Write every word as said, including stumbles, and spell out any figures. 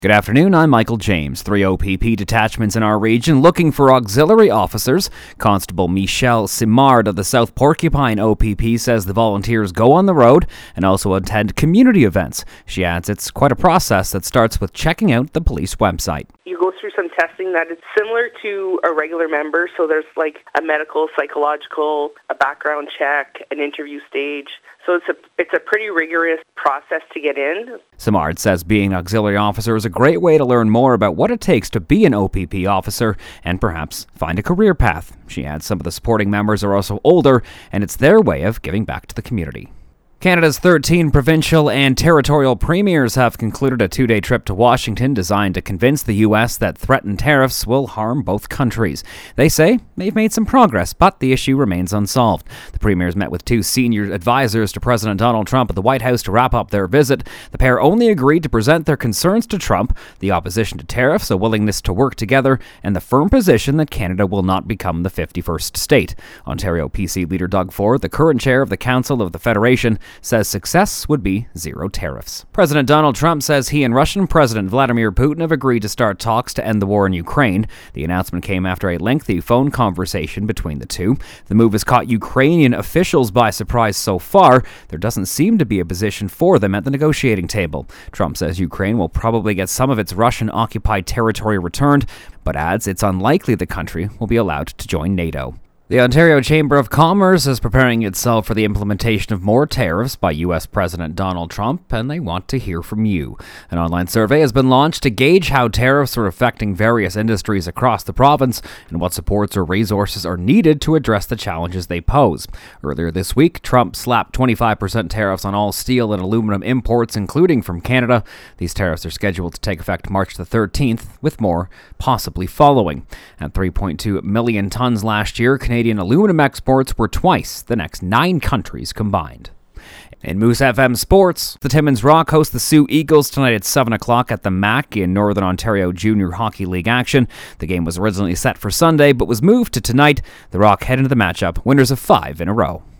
Good afternoon, I'm Michael James. Three O P P detachments in our region looking for auxiliary officers. Constable Michelle Simard of the South Porcupine O P P says the volunteers go on the road and also attend community events. She adds it's quite a process that starts with checking out the police website. You go through some testing that is similar to a regular member, so there's like a medical, psychological, a background check, an interview stage. So it's a it's a pretty rigorous process to get in. Simard says being an auxiliary officer is a great way to learn more about what it takes to be an O P P officer and perhaps find a career path. She adds some of the supporting members are also older, and it's their way of giving back to the community. Canada's thirteen provincial and territorial premiers have concluded a two-day trip to Washington designed to convince the U S that threatened tariffs will harm both countries. They say they've made some progress, but the issue remains unsolved. The premiers met with two senior advisors to President Donald Trump at the White House to wrap up their visit. The pair only agreed to present their concerns to Trump, the opposition to tariffs, a willingness to work together, and the firm position that Canada will not become the fifty-first state. Ontario P C leader Doug Ford, the current chair of the Council of the Federation, says success would be zero tariffs. President Donald Trump says he and Russian President Vladimir Putin have agreed to start talks to end the war in Ukraine. The announcement came after a lengthy phone conversation between the two. The move has caught Ukrainian officials by surprise so far. There doesn't seem to be a position for them at the negotiating table. Trump says Ukraine will probably get some of its Russian-occupied territory returned, but adds it's unlikely the country will be allowed to join NATO. The Ontario Chamber of Commerce is preparing itself for the implementation of more tariffs by U S President Donald Trump, and they want to hear from you. An online survey has been launched to gauge how tariffs are affecting various industries across the province and what supports or resources are needed to address the challenges they pose. Earlier this week, Trump slapped twenty-five percent tariffs on all steel and aluminum imports, including from Canada. These tariffs are scheduled to take effect March the thirteenth, with more possibly following. At three point two million tons last year, Canadian Canadian aluminum exports were twice the next nine countries combined. In Moose F M Sports, the Timmins Rock host the Sioux Eagles tonight at seven o'clock at the M A C in Northern Ontario Junior Hockey League action. The game was originally set for Sunday, but was moved to tonight. The Rock head into the matchup, winners of five in a row.